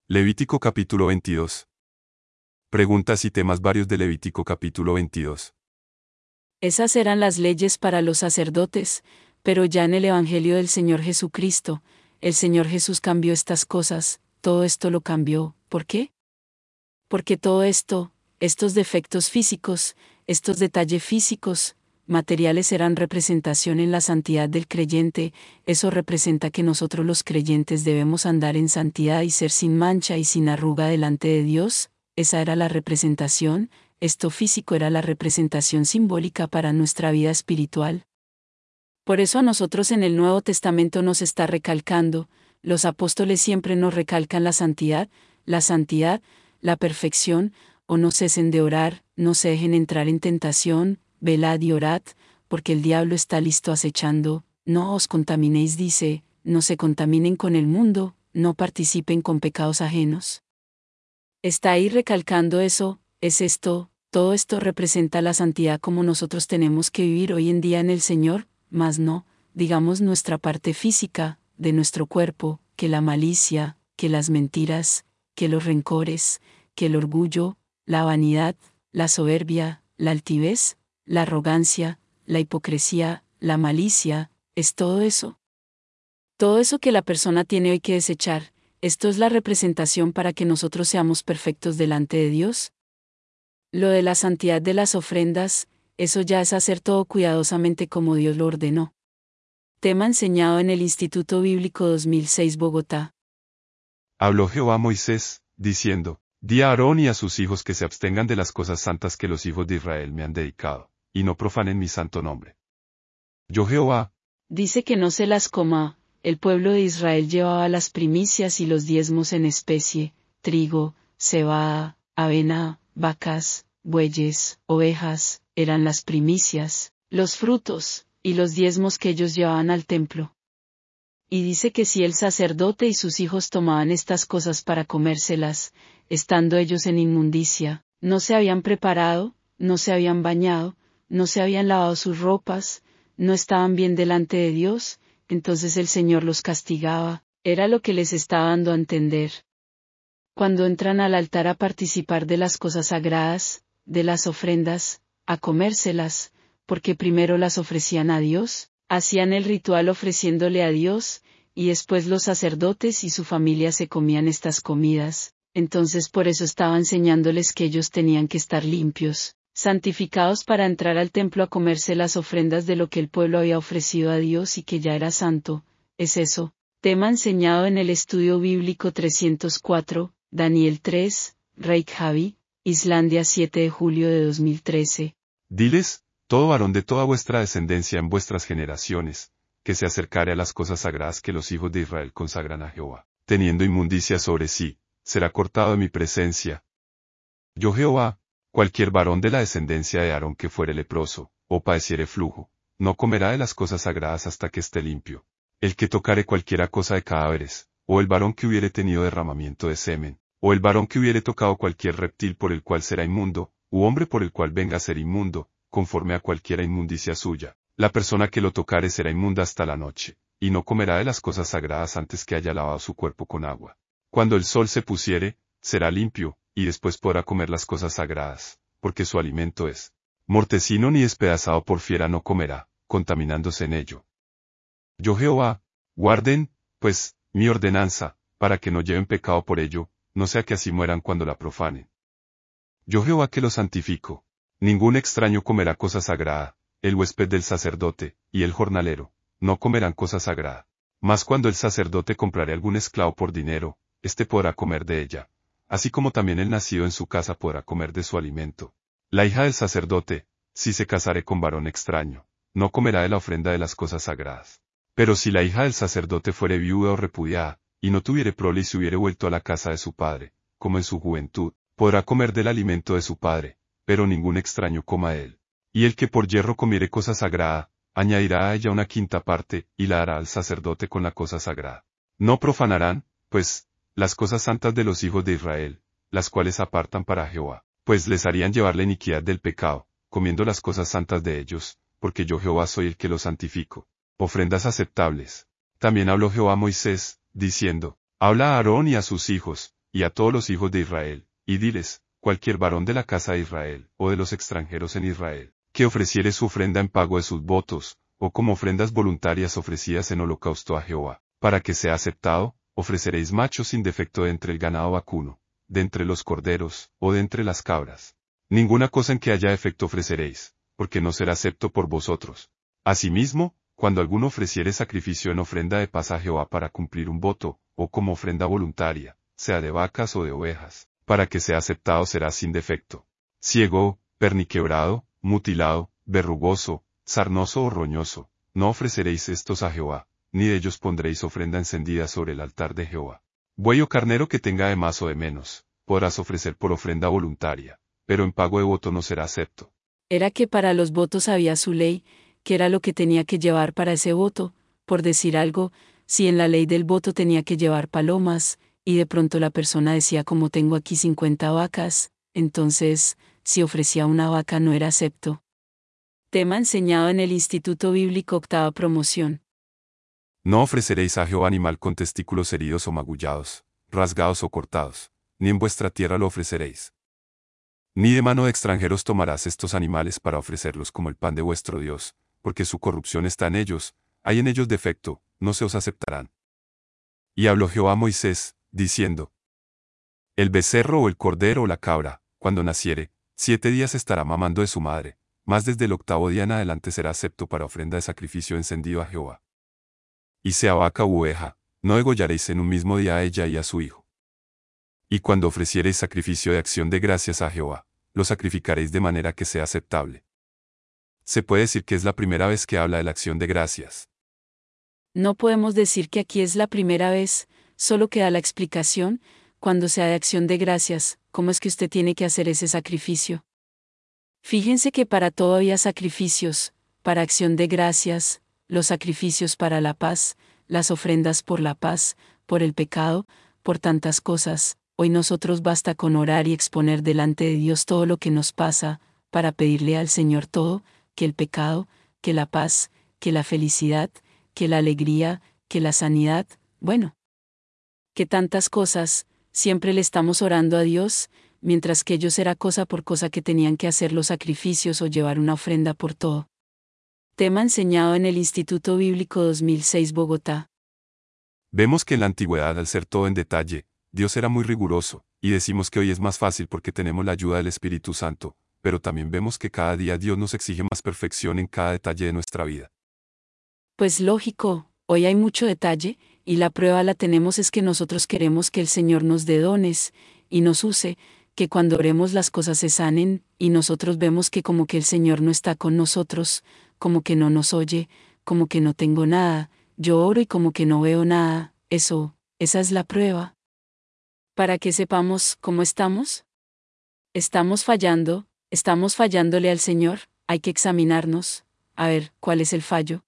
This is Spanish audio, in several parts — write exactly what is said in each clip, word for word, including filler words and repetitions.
Levítico capítulo veintidós. Preguntas y temas varios de Levítico capítulo veintidós. Esas eran las leyes para los sacerdotes, pero ya en el Evangelio del Señor Jesucristo, el Señor Jesús cambió estas cosas, todo esto lo cambió. ¿Por qué? Porque todo esto, estos defectos físicos, estos detalles físicos, materiales eran representación en la santidad del creyente. Eso representa que nosotros los creyentes debemos andar en santidad y ser sin mancha y sin arruga delante de Dios. Esa era la representación. Esto físico era la representación simbólica para nuestra vida espiritual. Por eso a nosotros en el Nuevo Testamento nos está recalcando, los apóstoles siempre nos recalcan la santidad, la santidad, la perfección, o no cesen de orar, no se dejen entrar en tentación, velad y orad, porque el diablo está listo acechando. No os contaminéis, dice, no se contaminen con el mundo, no participen con pecados ajenos. Está ahí recalcando eso, es esto, todo esto representa la santidad como nosotros tenemos que vivir hoy en día en el Señor, mas no, digamos nuestra parte física, de nuestro cuerpo, que la malicia, que las mentiras, que los rencores, que el orgullo, la vanidad, la soberbia, la altivez, la arrogancia, la hipocresía, la malicia, es todo eso. Todo eso que la persona tiene hoy que desechar, esto es la representación para que nosotros seamos perfectos delante de Dios. Lo de la santidad de las ofrendas, eso ya es hacer todo cuidadosamente como Dios lo ordenó. Tema enseñado en el Instituto Bíblico dos mil seis Bogotá. Habló Jehová a Moisés, diciendo, Di a Aarón y a sus hijos que se abstengan de las cosas santas que los hijos de Israel me han dedicado, y no profanen mi santo nombre. Yo Jehová. Dice que no se las coma. El pueblo de Israel llevaba las primicias y los diezmos en especie, trigo, cebada, avena, vacas, bueyes, ovejas, eran las primicias, los frutos, y los diezmos que ellos llevaban al templo. Y dice que si el sacerdote y sus hijos tomaban estas cosas para comérselas, estando ellos en inmundicia, no se habían preparado, no se habían bañado, no se habían lavado sus ropas, no estaban bien delante de Dios, entonces el Señor los castigaba, era lo que les estaba dando a entender. Cuando entran al altar a participar de las cosas sagradas, de las ofrendas, a comérselas, porque primero las ofrecían a Dios, hacían el ritual ofreciéndole a Dios, y después los sacerdotes y su familia se comían estas comidas, entonces por eso estaba enseñándoles que ellos tenían que estar limpios, santificados para entrar al templo a comerse las ofrendas de lo que el pueblo había ofrecido a Dios y que ya era santo. Es eso, tema enseñado en el Estudio Bíblico trescientos cuatro, Daniel tres, Reykjavik, Islandia siete de julio de dos mil trece. Diles, todo varón de toda vuestra descendencia en vuestras generaciones, que se acercare a las cosas sagradas que los hijos de Israel consagran a Jehová, teniendo inmundicia sobre sí, será cortado de mi presencia. Yo Jehová, cualquier varón de la descendencia de Aarón que fuere leproso, o padeciere flujo, no comerá de las cosas sagradas hasta que esté limpio. El que tocare cualquiera cosa de cadáveres, o el varón que hubiere tenido derramamiento de semen, o el varón que hubiere tocado cualquier reptil por el cual será inmundo, u hombre por el cual venga a ser inmundo, conforme a cualquiera inmundicia suya, la persona que lo tocare será inmunda hasta la noche, y no comerá de las cosas sagradas antes que haya lavado su cuerpo con agua. Cuando el sol se pusiere, será limpio, y después podrá comer las cosas sagradas, porque su alimento es. Mortecino ni despedazado por fiera no comerá, contaminándose en ello. Yo Jehová, guarden, pues, mi ordenanza, para que no lleven pecado por ello, no sea que así mueran cuando la profanen. Yo Jehová que lo santifico. Ningún extraño comerá cosa sagrada, el huésped del sacerdote, y el jornalero, no comerán cosa sagrada. Mas cuando el sacerdote comprare algún esclavo por dinero, éste podrá comer de ella, así como también el nacido en su casa podrá comer de su alimento. La hija del sacerdote, si se casare con varón extraño, no comerá de la ofrenda de las cosas sagradas. Pero si la hija del sacerdote fuere viuda o repudiada, y no tuviere prole y se hubiere vuelto a la casa de su padre, como en su juventud, podrá comer del alimento de su padre, pero ningún extraño coma de él. Y el que por yerro comiere cosa sagrada, añadirá a ella una quinta parte, y la hará al sacerdote con la cosa sagrada. No profanarán, pues, las cosas santas de los hijos de Israel, las cuales apartan para Jehová, pues les harían llevar la iniquidad del pecado, comiendo las cosas santas de ellos, porque yo Jehová soy el que los santifico. Ofrendas aceptables. También habló Jehová a Moisés, diciendo, Habla a Aarón y a sus hijos, y a todos los hijos de Israel, y diles, cualquier varón de la casa de Israel, o de los extranjeros en Israel, que ofreciere su ofrenda en pago de sus votos, o como ofrendas voluntarias ofrecidas en holocausto a Jehová, para que sea aceptado, ofreceréis machos sin defecto de entre el ganado vacuno, de entre los corderos, o de entre las cabras. Ninguna cosa en que haya defecto ofreceréis, porque no será acepto por vosotros. Asimismo, cuando alguno ofreciere sacrificio en ofrenda de paz a Jehová para cumplir un voto, o como ofrenda voluntaria, sea de vacas o de ovejas, para que sea aceptado será sin defecto. Ciego, perniquebrado, mutilado, verrugoso, sarnoso o roñoso, no ofreceréis estos a Jehová, ni de ellos pondréis ofrenda encendida sobre el altar de Jehová. Buey o carnero que tenga de más o de menos, podrás ofrecer por ofrenda voluntaria, pero en pago de voto no será acepto. Era que para los votos había su ley, que era lo que tenía que llevar para ese voto, por decir algo, si en la ley del voto tenía que llevar palomas, y de pronto la persona decía como tengo aquí cincuenta vacas, entonces, si ofrecía una vaca no era acepto. Tema enseñado en el Instituto Bíblico Octava Promoción. No ofreceréis a Jehová animal con testículos heridos o magullados, rasgados o cortados, ni en vuestra tierra lo ofreceréis. Ni de mano de extranjeros tomarás estos animales para ofrecerlos como el pan de vuestro Dios, porque su corrupción está en ellos, hay en ellos defecto, no se os aceptarán. Y habló Jehová a Moisés, diciendo: El becerro o el cordero o la cabra, cuando naciere, siete días estará mamando de su madre, mas desde el octavo día en adelante será acepto para ofrenda de sacrificio encendido a Jehová. Y sea vaca u oveja, no degollaréis en un mismo día a ella y a su hijo. Y cuando ofreciereis sacrificio de acción de gracias a Jehová, lo sacrificaréis de manera que sea aceptable. Se puede decir que es la primera vez que habla de la acción de gracias. No podemos decir que aquí es la primera vez, solo que da la explicación, cuando sea de acción de gracias, cómo es que usted tiene que hacer ese sacrificio. Fíjense que para todo había sacrificios, para acción de gracias, los sacrificios para la paz, las ofrendas por la paz, por el pecado, por tantas cosas. Hoy nosotros basta con orar y exponer delante de Dios todo lo que nos pasa, para pedirle al Señor todo, que el pecado, que la paz, que la felicidad, que la alegría, que la sanidad, bueno, que tantas cosas, siempre le estamos orando a Dios, mientras que ellos era cosa por cosa que tenían que hacer los sacrificios o llevar una ofrenda por todo. Tema enseñado en el Instituto Bíblico dos mil seis Bogotá. Vemos que en la antigüedad, al ser todo en detalle, Dios era muy riguroso, y decimos que hoy es más fácil porque tenemos la ayuda del Espíritu Santo, pero también vemos que cada día Dios nos exige más perfección en cada detalle de nuestra vida. Pues lógico, hoy hay mucho detalle, y la prueba la tenemos es que nosotros queremos que el Señor nos dé dones, y nos use, que cuando oremos las cosas se sanen, y nosotros vemos que como que el Señor no está con nosotros, como que no nos oye, como que no tengo nada, yo oro y como que no veo nada, eso, esa es la prueba. Para que sepamos cómo estamos. Estamos fallando, estamos fallándole al Señor, hay que examinarnos, a ver, ¿cuál es el fallo?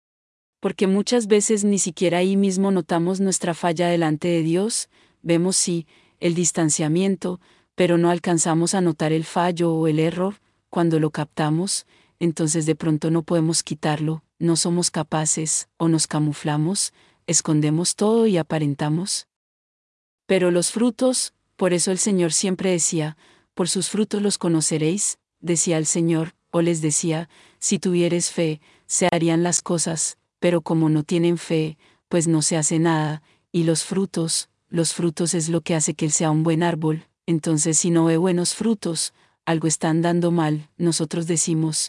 Porque muchas veces ni siquiera ahí mismo notamos nuestra falla delante de Dios, vemos sí, el distanciamiento, pero no alcanzamos a notar el fallo o el error, cuando lo captamos, entonces de pronto no podemos quitarlo, no somos capaces, o nos camuflamos, escondemos todo y aparentamos. Pero los frutos, por eso el Señor siempre decía, por sus frutos los conoceréis, decía el Señor, o les decía, si tuvieres fe, se harían las cosas, pero como no tienen fe, pues no se hace nada, y los frutos, los frutos es lo que hace que él sea un buen árbol, entonces si no ve buenos frutos, algo está andando mal, nosotros decimos.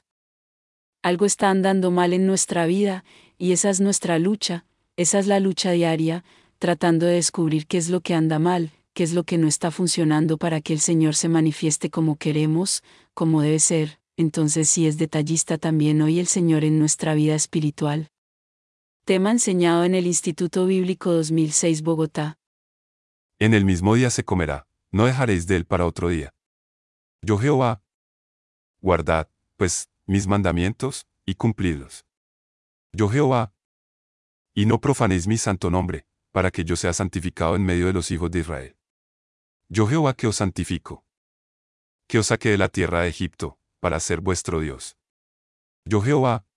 Algo está andando mal en nuestra vida, y esa es nuestra lucha, esa es la lucha diaria, tratando de descubrir qué es lo que anda mal, qué es lo que no está funcionando para que el Señor se manifieste como queremos, como debe ser, entonces sí es detallista también hoy el Señor en nuestra vida espiritual. Tema enseñado en el Instituto Bíblico dos mil seis Bogotá. En el mismo día se comerá, no dejaréis de él para otro día. Yo Jehová. Guardad, pues, mis mandamientos, y cumplidlos. Yo Jehová. Y no profanéis mi santo nombre, para que yo sea santificado en medio de los hijos de Israel. Yo Jehová que os santifico. Que os saqué de la tierra de Egipto, para ser vuestro Dios. Yo Jehová.